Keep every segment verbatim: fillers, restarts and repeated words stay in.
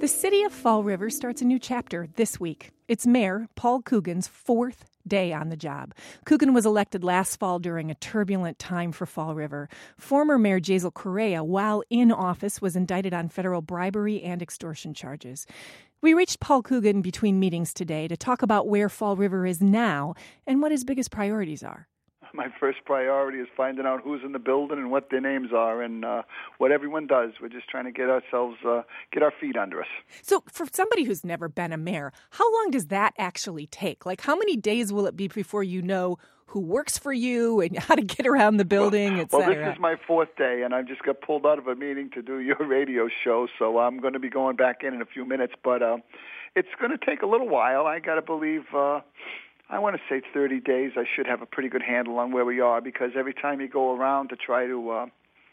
The city of Fall River starts a new chapter this week. It's Mayor Paul Coogan's fourth day on the job. Coogan was elected last fall during a turbulent time for Fall River. Former Mayor Jazel Correa, while in office, was indicted on federal bribery and extortion charges. We reached Paul Coogan between meetings today to talk about where Fall River is now and what his biggest priorities are. My first priority is finding out who's in the building and what their names are and uh, what everyone does. We're just trying to get ourselves, uh, get our feet under us. So for somebody who's never been a mayor, how long does that actually take? Like, how many days will it be before you know who works for you and how to get around the building, well, et cetera? Well, this is my fourth day, and I just got pulled out of a meeting to do your radio show, so I'm going to be going back in in a few minutes. But uh, it's going to take a little while. I got to believe... Uh, I want to say thirty days. I should have a pretty good handle on where we are, because every time you go around to try to, uh,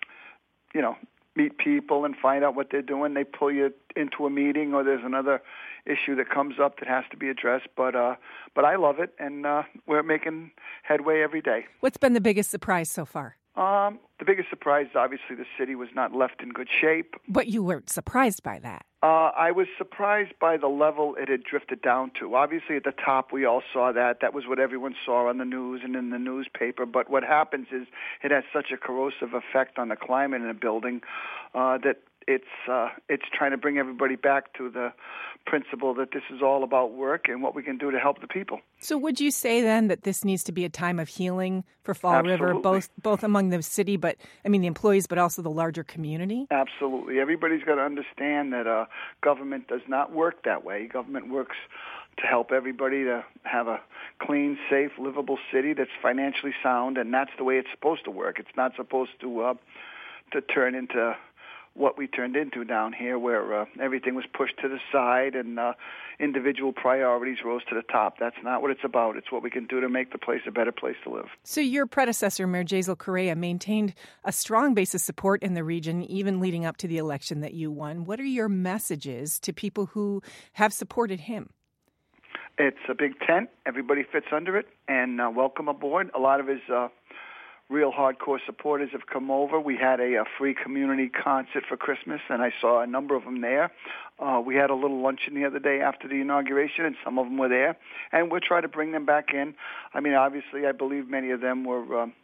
you know, meet people and find out what they're doing, they pull you into a meeting, or there's another issue that comes up that has to be addressed. But uh, but I love it, and uh, we're making headway every day. What's been the biggest surprise so far? Um, the biggest surprise, obviously, the city was not left in good shape. But you weren't surprised by that. Uh, I was surprised by the level it had drifted down to. Obviously, at the top, we all saw that. That was what everyone saw on the news and in the newspaper. But what happens is it has such a corrosive effect on the climate in a building uh, that it's uh, it's trying to bring everybody back to the principle that this is all about work and what we can do to help the people. So would you say then that this needs to be a time of healing for Fall Absolutely. River, both both among the city, but I mean the employees, but also the larger community? Absolutely. Everybody's got to understand that uh, government does not work that way. Government works to help everybody to have a clean, safe, livable city that's financially sound, and that's the way it's supposed to work. It's not supposed to uh, to turn into what we turned into down here, where uh, everything was pushed to the side and uh, individual priorities rose to the top. That's not what it's about. It's what we can do to make the place a better place to live. So your predecessor, Mayor Jazel Correa, maintained a strong base of support in the region, even leading up to the election that you won. What are your messages to people who have supported him? It's a big tent. Everybody fits under it, and uh, welcome aboard. A lot of his uh, real hardcore supporters have come over. We had a, a free community concert for Christmas, and I saw a number of them there. Uh, we had a little luncheon the other day after the inauguration, and some of them were there. And we'll try to bring them back in. I mean, obviously, I believe many of them were um,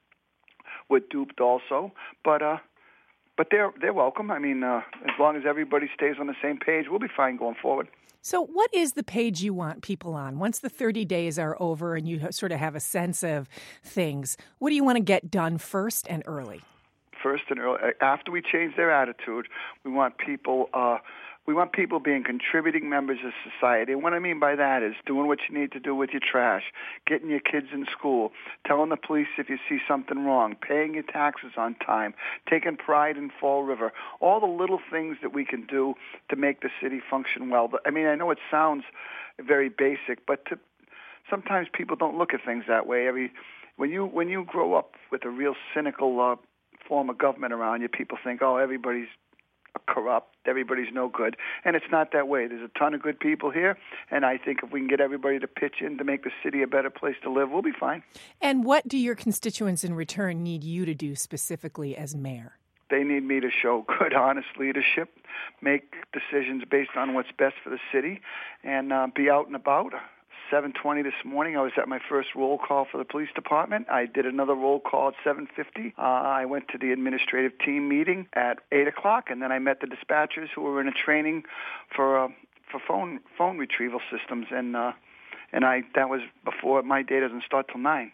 were duped also, but uh, but they're they're welcome. I mean, uh, as long as everybody stays on the same page, we'll be fine going forward. So what is the page you want people on? Once the thirty days are over and you sort of have a sense of things, what do you want to get done first and early? First and early. After we change their attitude, we want people uh, we want people being contributing members of society. And what I mean by that is doing what you need to do with your trash, getting your kids in school, telling the police if you see something wrong, paying your taxes on time, taking pride in Fall River, all the little things that we can do to make the city function well. But I mean, I know it sounds very basic, but to, sometimes people don't look at things that way. Every when you when you grow up with a real cynical uh, form of government around you, people think, oh, everybody's corrupt, everybody's no good, and it's not that way. There's a ton of good people here, and I think if we can get everybody to pitch in to make the city a better place to live, we'll be fine. And what do your constituents in return need you to do specifically as mayor? They need me to show good, honest leadership, make decisions based on what's best for the city, and uh, be out and about. seven twenty this morning, I was at my first roll call for the police department. I did another roll call at seven fifty. Uh, I went to the administrative team meeting at eight o'clock, and then I met the dispatchers who were in a training for uh, for phone phone retrieval systems, and uh, and I that was before my day doesn't start till nine.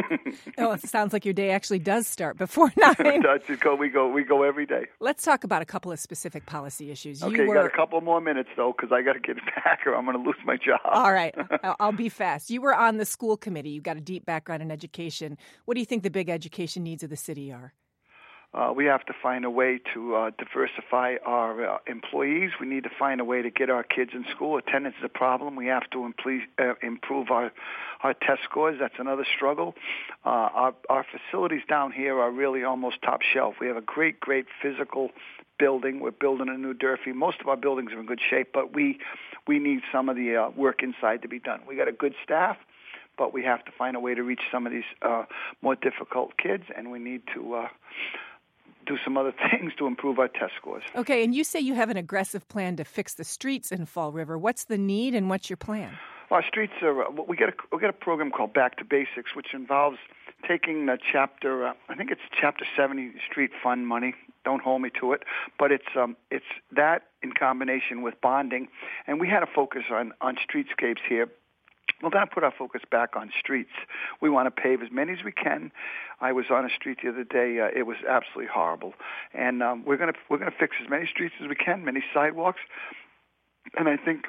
Oh, it sounds like your day actually does start before nine. That's it. Go, we go, we go every day. Let's talk about a couple of specific policy issues. Okay, you, you were... got a couple more minutes though, because I got to get back, or I'm going to lose my job. All right, I'll be fast. You were on the school committee. You've got a deep background in education. What do you think the big education needs of the city are? Uh, we have to find a way to uh, diversify our uh, employees. We need to find a way to get our kids in school. Attendance is a problem. We have to imple- uh, improve our, our test scores. That's another struggle. Uh, our, our facilities down here are really almost top shelf. We have a great, great physical building. We're building a new Durfee. Most of our buildings are in good shape, but we we need some of the uh, work inside to be done. We got a good staff, but we have to find a way to reach some of these uh, more difficult kids, and we need to... Uh, do some other things to improve our test scores. Okay, and you say you have an aggressive plan to fix the streets in Fall River. What's the need and what's your plan? Our streets are, we get a, we get a program called Back to Basics, which involves taking the chapter, uh, I think it's Chapter seventy Street Fund money. Don't hold me to it, but it's um, it's that in combination with bonding, and we had a focus on, on streetscapes here. We're going to put our focus back on streets. We want to pave as many as we can. I was on a street the other day. Uh, it was absolutely horrible, and um, we're going to we're going to fix as many streets as we can, many sidewalks, and I think.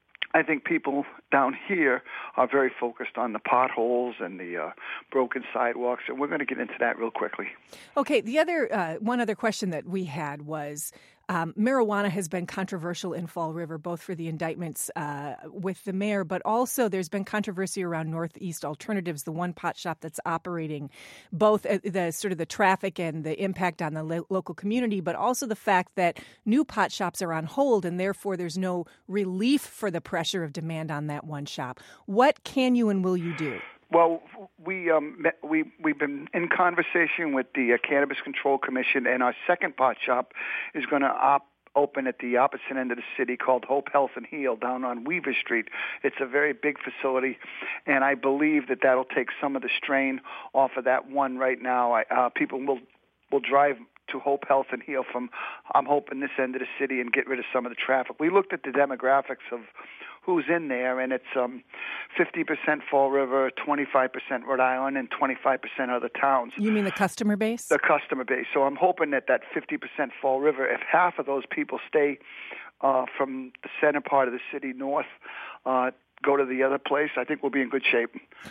I think people down here are very focused on the potholes and the uh, broken sidewalks, and we're going to get into that real quickly. Okay, the other uh, one other question that we had was um, marijuana has been controversial in Fall River, both for the indictments uh, with the mayor, but also there's been controversy around Northeast Alternatives, the one pot shop that's operating, both uh, the sort of the traffic and the impact on the lo- local community, but also the fact that new pot shops are on hold, and therefore there's no relief for the pressure of demand on that one shop. What can you and will you do? Well, we um, we we've been in conversation with the uh, Cannabis Control Commission, and our second pot shop is going to op- open at the opposite end of the city called Hope Health and Heal down on Weaver Street. It's a very big facility, and I believe that that'll take some of the strain off of that one right now. I, uh, people will will drive to Hope Health and Heal from, I'm hoping, this end of the city and get rid of some of the traffic. We looked at the demographics of who's in there, and it's um, fifty percent Fall River, twenty-five percent Rhode Island, and twenty-five percent other towns. You mean the customer base? The customer base. So I'm hoping that that fifty percent Fall River, if half of those people stay uh, from the center part of the city north, uh, go to the other place, I think we'll be in good shape.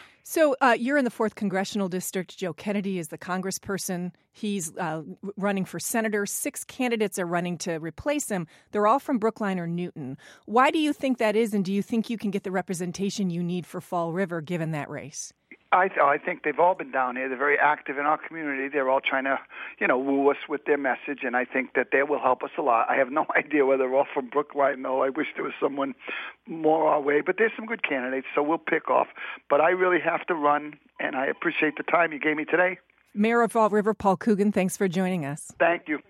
So uh, you're in the fourth Congressional District. Joe Kennedy is the congressperson. He's uh, running for senator. Six candidates are running to replace him. They're all from Brookline or Newton. Why do you think that is, and do you think you can get the representation you need for Fall River given that race? I, th- I think they've all been down here. They're very active in our community. They're all trying to, you know, woo us with their message, and I think that they will help us a lot. I have no idea whether they're all from Brookline, though. I wish there was someone more our way, but there's some good candidates, so we'll pick off. But I really have to run, and I appreciate the time you gave me today. Mayor of Fall River, Paul Coogan, thanks for joining us. Thank you.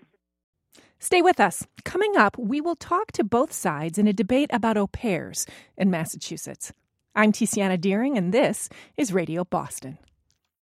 Stay with us. Coming up, we will talk to both sides in a debate about au pairs in Massachusetts. I'm Tiziana Deering, and this is Radio Boston.